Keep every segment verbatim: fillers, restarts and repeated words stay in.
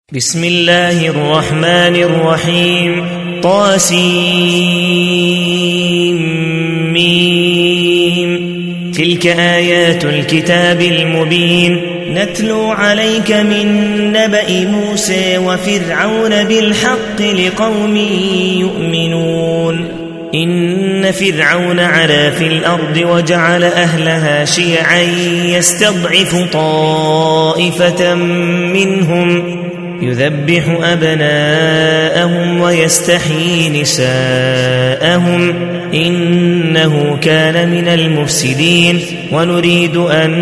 بسم الله الرحمن الرحيم طاسيم تلك آيات الكتاب المبين نتلو عليك من نبأ موسى وفرعون بالحق لقوم يؤمنون إن فرعون علا في الأرض وجعل أهلها شيعا يستضعف طائفة منهم يذبح أبناءهم ويستحيي نساءهم إنه كان من المفسدين ونريد أن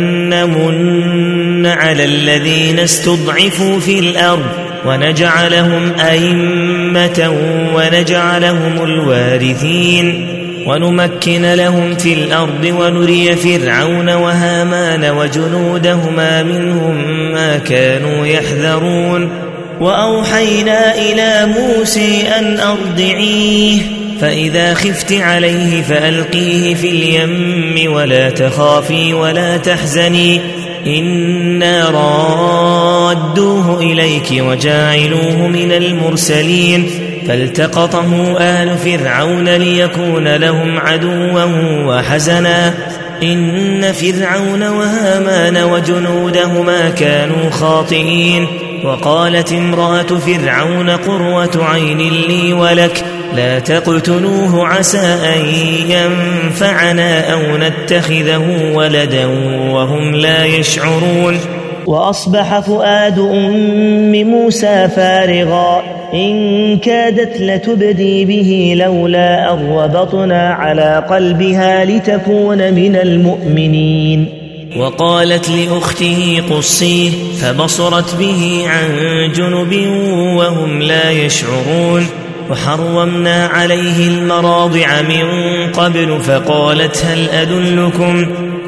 نمن على الذين استضعفوا في الأرض ونجعلهم أئمة ونجعلهم الوارثين ونمكن لهم في الأرض ونري فرعون وهامان وجنودهما منهم ما كانوا يحذرون وأوحينا إلى موسى أن أرضعيه فإذا خفت عليه فألقيه في اليم ولا تخافي ولا تحزني إنا رادوه إليك وجاعلوه من المرسلين فالتقطه آل فرعون ليكون لهم عدوا وحزنا إن فرعون وهامان وجنودهما كانوا خاطئين وقالت امرأة فرعون قرة عين لي ولك لا تقتلوه عسى أن ينفعنا أو نتخذه ولدا وهم لا يشعرون وأصبح فؤاد أم موسى فارغا إن كادت لتبدي به لولا أن ربطنا على قلبها لتكون من المؤمنين وقالت لأخته قصيه فبصرت به عن جنب وهم لا يشعرون وحرمنا عليه المراضع من قبل فقالت هل أدلكم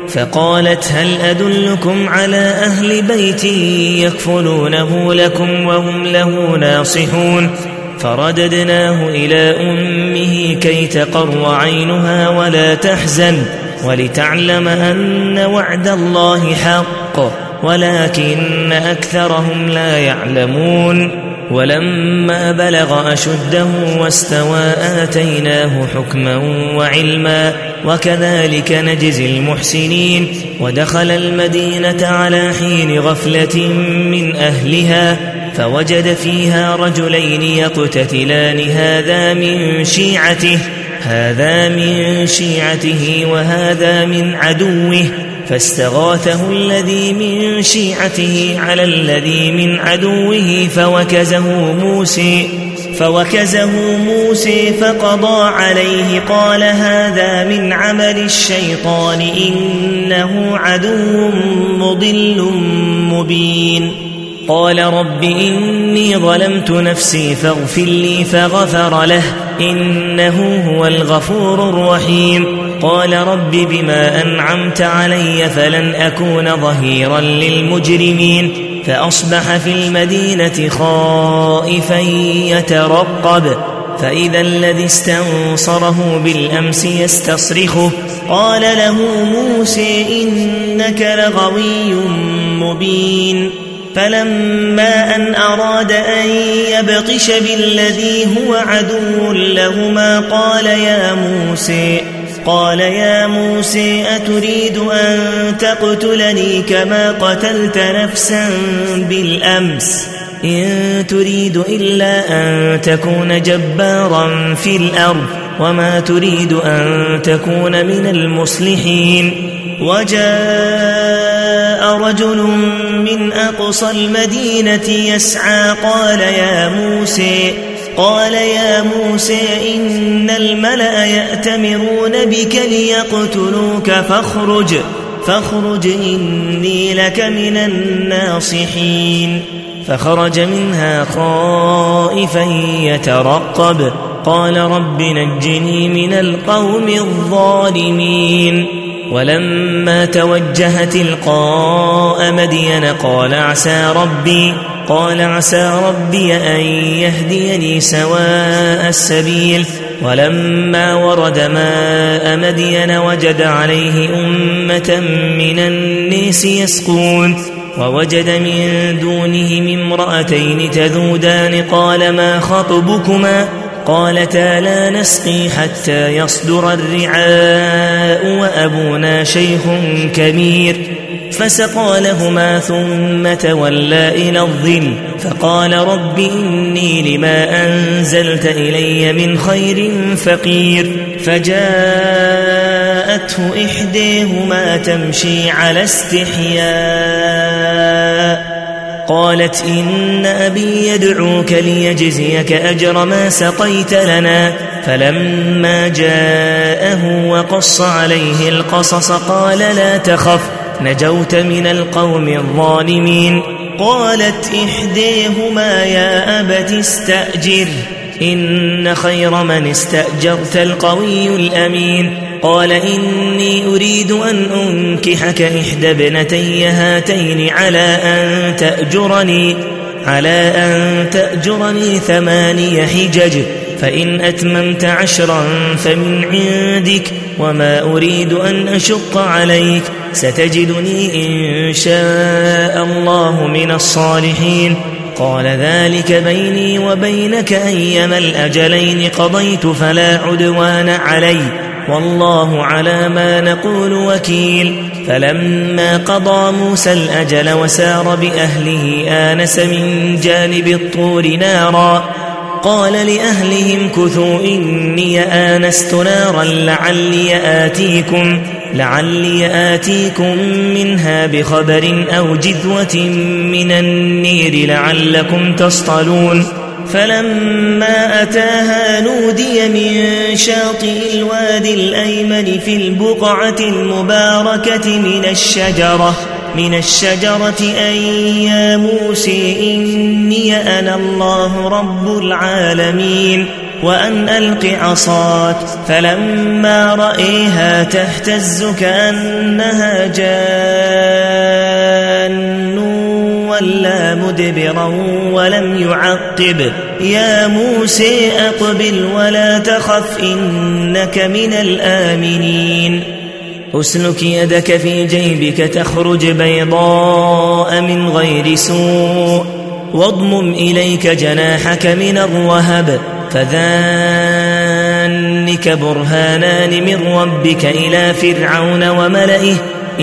فقالت هل أدلكم على أهل بيت يكفلونه لكم وهم له ناصحون فرددناه إلى أمه كي تقر عينها ولا تحزن ولتعلم أن وعد الله حق ولكن أكثرهم لا يعلمون ولما بلغ أشده واستوى آتيناه حكما وعلما وكذلك نجزي المحسنين ودخل المدينة على حين غفلة من أهلها فوجد فيها رجلين يقتتلان هذا من شيعته هذا من شيعته وهذا من عدوه فاستغاثه الذي من شيعته على الذي من عدوه فوكزه موسى فوكزه موسى فقضى عليه قال هذا من عمل الشيطان إنه عدو مضل مبين قال رب إني ظلمت نفسي فاغفر لي فغفر له إنه هو الغفور الرحيم قال رب بما أنعمت علي فلن أكون ظهيرا للمجرمين فأصبح في المدينة خائفا يترقب فإذا الذي استنصره بالأمس يستصرخه قال له موسى إنك لغوي مبين فلما أن أراد أن يبطش بالذي هو عدو لهما قال يا موسى قال يا موسى أتريد أن تقتلني كما قتلت نفسا بالأمس إن تريد إلا أن تكون جبارا في الأرض وما تريد أن تكون من المصلحين وجاء رجل من أقصى المدينة يسعى قال يا موسى قال يا موسى إن الملأ يأتمرون بك ليقتلوك فاخرج فاخرج إني لك من الناصحين فخرج منها خائفا يترقب قال رب نجني من القوم الظالمين ولما توجه تلقاء مدين قال عسى ربي قال عسى ربي أن يهديني سواء السبيل ولما ورد ماء مدين وجد عليه أمة من الناس يسقون ووجد من دونهم امرأتين تذودان قال ما خطبكما قالتا لا نسقي حتى يصدر الرعاء وأبونا شيخ كبير فسقى لهما ثم تولى إلى الظل فقال رب إني لما أنزلت إلي من خير فقير فجاءته إحداهما تمشي على استحياء قالت إن أبي يدعوك ليجزيك أجر ما سقيت لنا فلما جاءه وقص عليه القصص قال لا تخف نجوت من القوم الظالمين قالت إحداهما يا أبت استأجر إن خير من استأجرت القوي الأمين قال إني أريد أن أنكحك إحدى ابنتي هاتين على أن تأجرني على أن تأجرني ثماني حجج فإن أتممت عشرا فمن عندك وما أريد أن أشق عليك ستجدني إن شاء الله من الصالحين قال ذلك بيني وبينك أيما الأجلين قضيت فلا عدوان علي والله على ما نقول وكيل فلما قضى موسى الأجل وسار بأهله آنس من جانب الطور نارا قال لأهلهم كثوا إني آنست نارا لعلي آتيكم لعلي آتيكم منها بخبر أو جذوة من النير لعلكم تصطلون فلما أتاها نودي من شاطئ الوادي الأيمن في البقعة المباركة من الشجرة من الشجرة أن يا موسى إني أنا الله رب العالمين وأن ألق عصاك فلما رأيها تهتز كأنها جان ولا مدبرا ولم يعقب يا موسى أقبل ولا تخف إنك من الآمنين أسلك يدك في جيبك تخرج بيضاء من غير سوء واضمم إليك جناحك من الرهب فذلك برهانان من ربك إلى فرعون وملئه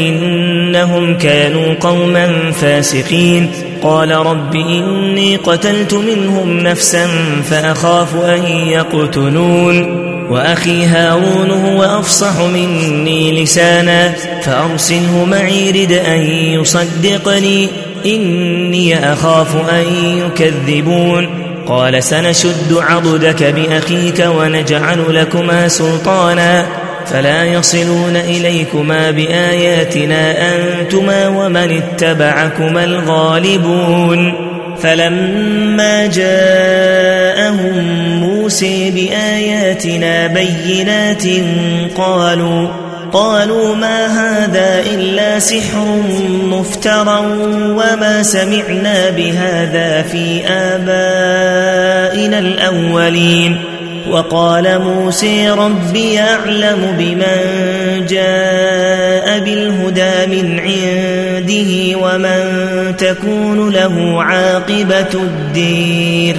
إنهم كانوا قوما فاسقين قال رب إني قتلت منهم نفسا فأخاف أن يقتلون وأخي هارون هو أفصح مني لسانا فأرسله معي رد أن يصدقني إني أخاف أن يكذبون قال سنشد عضدك بأخيك ونجعل لكما سلطانا فلا يصلون إليكما بآياتنا أنتما ومن اتبعكما الغالبون فلما جاءهم موسى بآياتنا بينات قالوا قالوا ما هذا إلا سحر مفترى وما سمعنا بهذا في آبائنا الأولين وقال موسى ربي أعلم بمن جاء بالهدى من عنده ومن تكون له عاقبة الدير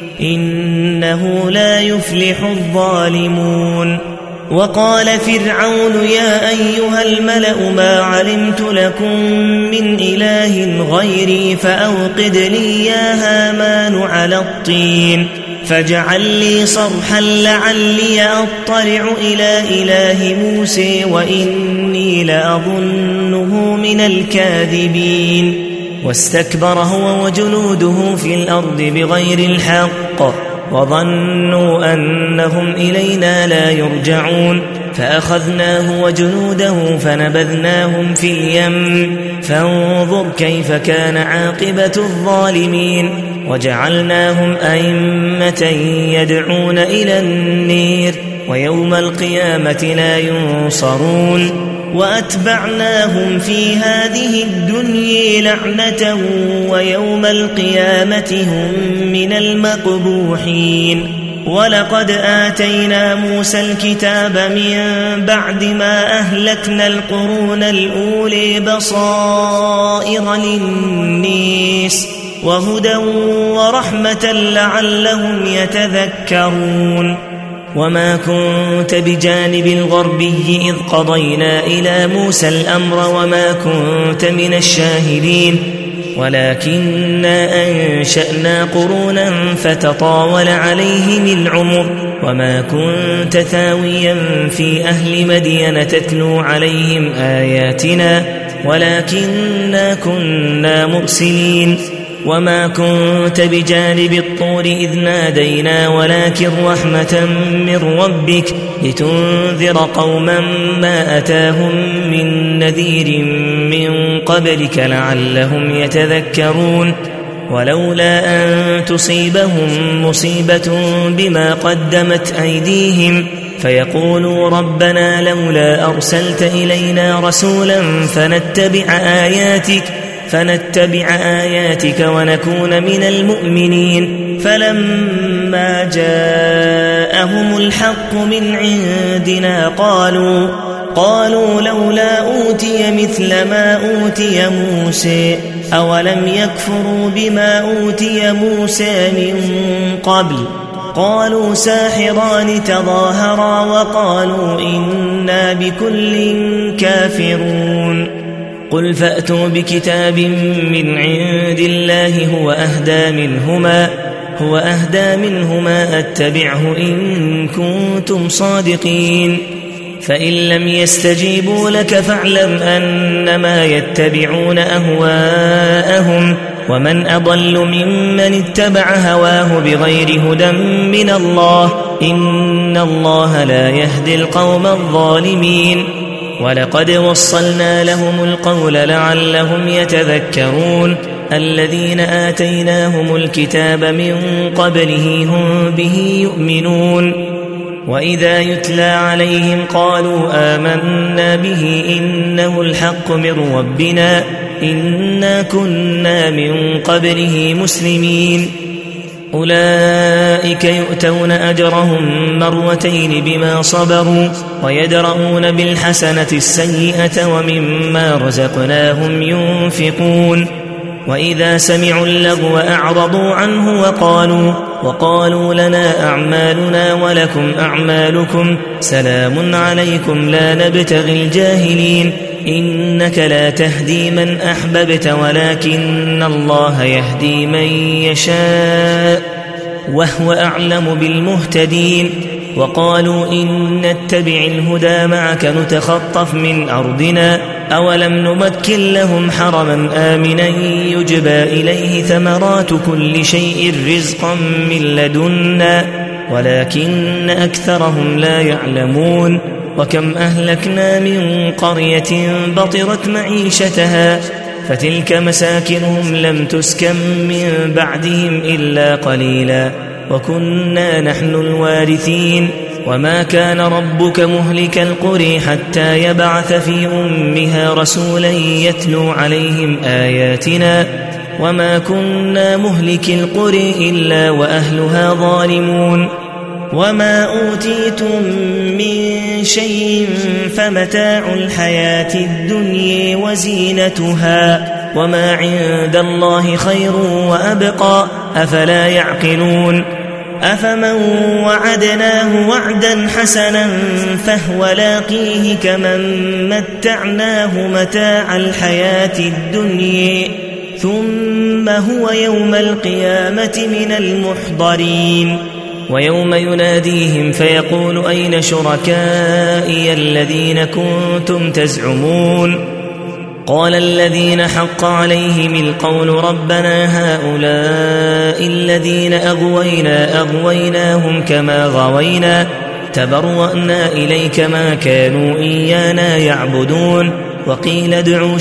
إنه لا يفلح الظالمون وقال فرعون يا أيها الملأ ما علمت لكم من إله غيري فأوقد لي يا هامان على الطين فاجعل لي صرحا لعلي أطلع إلى إله موسى وإني لأظنه من الكاذبين واستكبر هو وجنوده في الأرض بغير الحق وظنوا أنهم إلينا لا يرجعون فأخذناه وجنوده فنبذناهم في اليم فانظر كيف كان عاقبة الظالمين وجعلناهم أئمة يدعون إلى النير ويوم القيامة لا ينصرون وأتبعناهم في هذه الدنيا لعنة ويوم القيامة هم من المقبوحين ولقد آتينا موسى الكتاب من بعد ما أهلكنا القرون الأولي بصائر للناس وهدى ورحمة لعلهم يتذكرون وما كنت بجانب الغربي إذ قضينا إلى موسى الأمر وما كنت من الشاهدين ولكننا أنشأنا قرونا فتطاول عليهم العمر وما كنت ثاويا في أهل مدين تتلو عليهم آياتنا ولكننا كنا مرسلين وما كنت بجانب الطور إذ نادينا ولكن رحمة من ربك لتنذر قوما ما أتاهم من نذير من قبلك لعلهم يتذكرون ولولا أن تصيبهم مصيبة بما قدمت أيديهم فيقولوا ربنا لولا أرسلت إلينا رسولا فنتبع آياتك فنتبع آياتك ونكون من المؤمنين فلما جاءهم الحق من عندنا قالوا قالوا لولا أوتي مثل ما أوتي موسى أولم يكفروا بما أوتي موسى من قبل قالوا ساحران تظاهرا وقالوا إنا بكل كافرون قل فأتوا بكتاب من عند الله هو أهدى منهما هو أهدى منهما أتبعه إن كنتم صادقين فإن لم يستجيبوا لك فاعلم أنما يتبعون أهواءهم ومن أضل ممن اتبع هواه بغير هدى من الله إن الله لا يهدي القوم الظالمين ولقد وصلنا لهم القول لعلهم يتذكرون الذين آتيناهم الكتاب من قبله هم به يؤمنون وإذا يتلى عليهم قالوا آمنا به إنه الحق من ربنا إنا كنا من قبله مسلمين أولئك يؤتون أجرهم مرتين بما صبروا ويدرؤون بالحسنة السيئة ومما رزقناهم ينفقون وإذا سمعوا اللغو أعرضوا عنه وقالوا وقالوا لنا أعمالنا ولكم أعمالكم سلام عليكم لا نبتغي الجاهلين إنك لا تهدي من أحببت ولكن الله يهدي من يشاء وهو أعلم بالمهتدين وقالوا إن نتبع الهدى معك نتخطف من أرضنا أولم نمكن لهم حرما آمنا يجبى إليه ثمرات كل شيء رزقا من لدنا ولكن أكثرهم لا يعلمون وكم أهلكنا من قرية بطرت معيشتها فتلك مساكنهم لم تسكن من بعدهم إلا قليلا وكنا نحن الوارثين وما كان ربك مهلك القرى حتى يبعث في أمها رسولا يتلو عليهم آياتنا وما كنا مهلك القرى إلا وأهلها ظالمون وما أوتيتم من شيء فمتاع الحياة الدنيا وزينتها وما عند الله خير وأبقى أفلا يعقلون أفمن وعدناه وعدا حسنا فهو لاقيه كمن متعناه متاع الحياة الدنيا ثم هو يوم القيامة من المحضرين ويوم يناديهم فيقول أين شركائي الذين كنتم تزعمون قال الذين حق عليهم القول ربنا هؤلاء الذين أغوينا أغويناهم كما غوينا تبرأنا إليك ما كانوا إيانا يعبدون وقيل ادعوا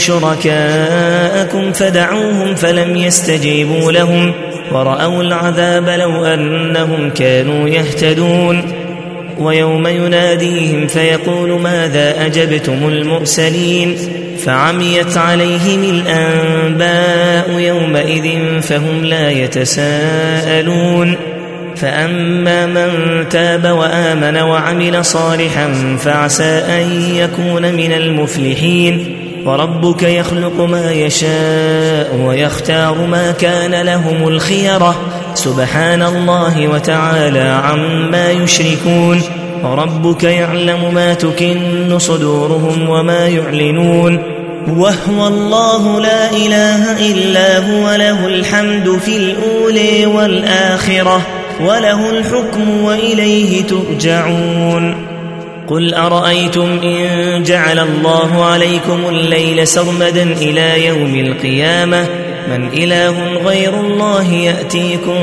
شركاءكم فدعوهم فلم يستجيبوا لهم ورأوا العذاب لو أنهم كانوا يهتدون ويوم يناديهم فيقول ماذا أجبتم المرسلين فعميت عليهم الأنباء يومئذ فهم لا يتساءلون فأما من تاب وآمن وعمل صالحا فعسى أن يكون من المفلحين وربك يخلق ما يشاء ويختار ما كان لهم الخيرة سبحان الله وتعالى عما يشركون وربك يعلم ما تكن صدورهم وما يعلنون وهو الله لا إله إلا هو له الحمد في الأولى والآخرة وله الحكم وإليه ترجعون قل أرأيتم إن جعل الله عليكم الليل سرمدا إلى يوم القيامة من إله غير الله يأتيكم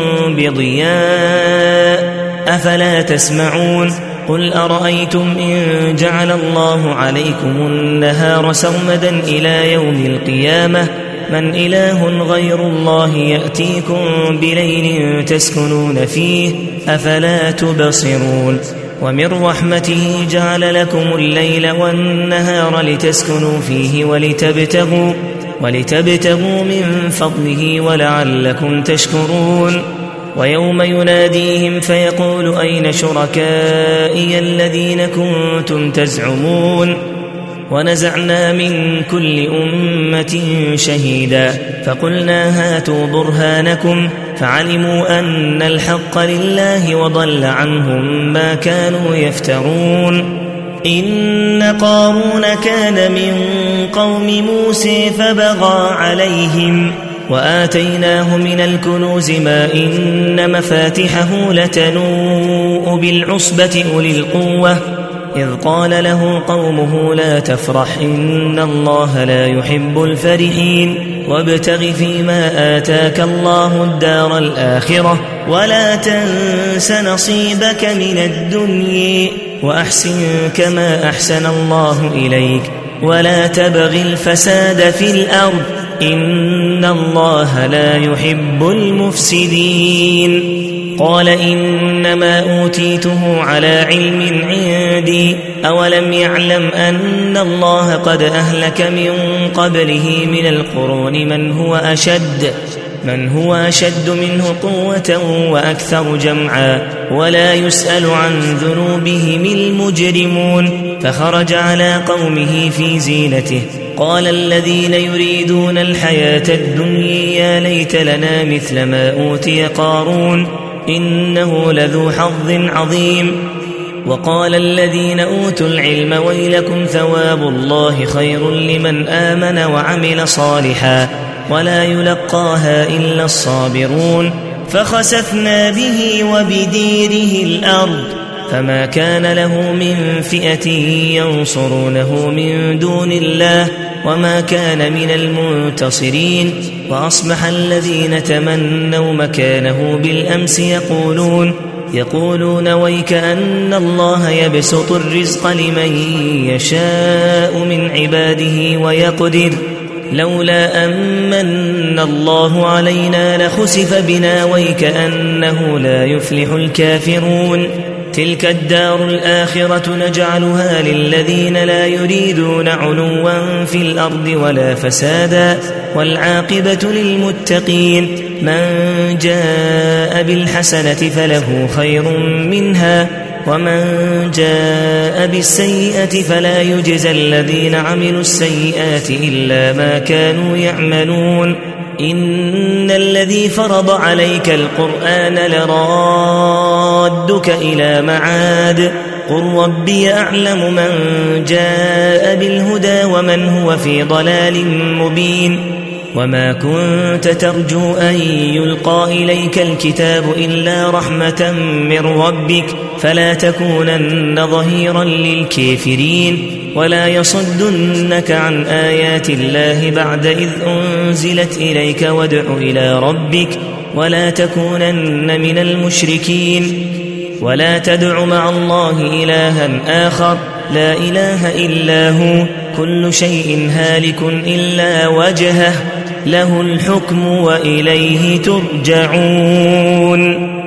بضياء أفلا تسمعون قل أرأيتم إن جعل الله عليكم النهار سرمدا إلى يوم القيامة من إله غير الله يأتيكم بليل تسكنون فيه أفلا تبصرون ومن رحمته جعل لكم الليل والنهار لتسكنوا فيه ولتبتغوا, ولتبتغوا من فضله ولعلكم تشكرون ويوم يناديهم فيقول أين شركائي الذين كنتم تزعمون ونزعنا من كل أمة شهيدا فقلنا هاتوا برهانكم فعلموا أن الحق لله وضل عنهم ما كانوا يفترون إن قارون كان من قوم موسى فبغى عليهم وآتيناه من الكنوز ما إن مفاتحه لتنوء بالعصبة أولي القوة إذ قال له قومه لا تفرح إن الله لا يحب الفرحين وابتغ فيما آتاك الله الدار الآخرة ولا تنس نصيبك من الدنيا وأحسن كما أحسن الله إليك ولا تبغ الفساد في الأرض إن الله لا يحب المفسدين قال إنما أوتيته على علم عندي أولم يعلم أن الله قد أهلك من قبله من القرون من هو أشد من هو أشد منه قوة وأكثر جمعا ولا يسأل عن ذنوبهم المجرمون فخرج على قومه في زينته قال الذين يريدون الحياة الدنيا يا ليت لنا مثل ما أوتي قارون إنه لذو حظ عظيم وقال الذين أوتوا العلم ويلكم ثواب الله خير لمن آمن وعمل صالحا ولا يلقاها إلا الصابرون فخسفنا به وبديره الأرض فما كان له من فئة ينصرونه من دون الله وما كان من المنتصرين وأصبح الذين تمنوا مكانه بالأمس يقولون يقولون ويك أن الله يبسط الرزق لمن يشاء من عباده ويقدر لولا أمن الله علينا لخسف بنا ويك أنه لا يفلح الكافرون تلك الدار الآخرة نجعلها للذين لا يريدون علوا في الأرض ولا فسادا والعاقبة للمتقين من جاء بالحسنة فله خير منها ومن جاء بالسيئة فلا يجزى الذين عملوا السيئات إلا ما كانوا يعملون إن الذي فرض عليك القرآن لرادك إلى معاد قل ربي أعلم من جاء بالهدى ومن هو في ضلال مبين وما كنت ترجو أن يلقى إليك الكتاب إلا رحمة من ربك فلا تكونن ظهيرا للكافرين ولا يصدنك عن آيات الله بعد إذ أنزلت إليك وادع إلى ربك ولا تكونن من المشركين ولا تدع مع الله إلها آخر لا إله إلا هو كل شيء هالك إلا وجهه له الحكم وإليه ترجعون